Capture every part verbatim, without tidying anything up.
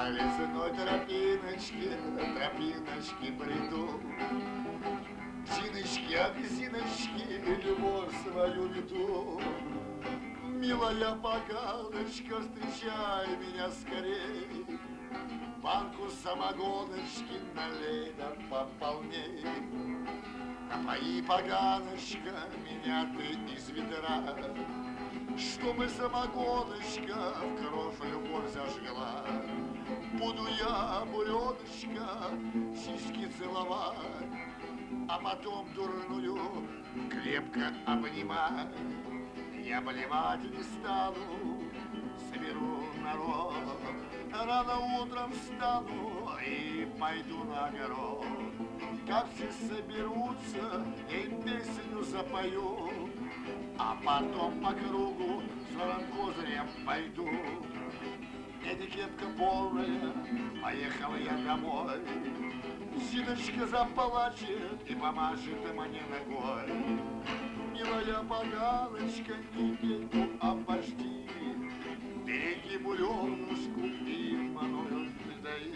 По лесной тропиночке, тропиночке бреду. Зиночки, обезиночки, любовь свою веду. Милая поганочка, встречай меня скорей. Банку самогоночки налей да пополней. Напои, поганочка, меня ты из ведра, чтобы самогоночка в кровь любовь зажгла. Буду я, буреночка, сиськи целовать, а потом дурную крепко обнимать. Я блевать не стану, соберу народ, рано утром встану и пойду на огород. Как все соберутся, я им песню запою, а потом по кругу сорок козырем пойду. Эта кепка полная, поехал я домой. Зиночка заплачет и помашет мне ногой. Милая поганочка, не пей, обожди, береги буренушку и маною не дай.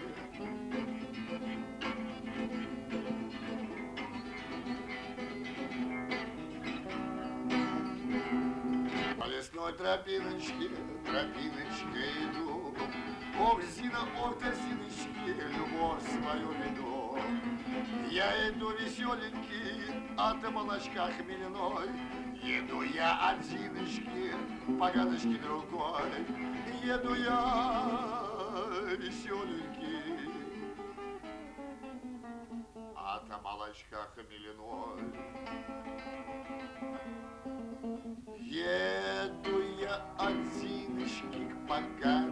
По лесной тропиночке, тропиночке иду. Ох, Зина, ох, да Зиночки, любовь свою веду. Я иду веселенький от молочка хмельной. Еду я от Зиночки, поганочки другой. Еду я веселенький от молочка хмельной. Еду я от Зиночки к поганочке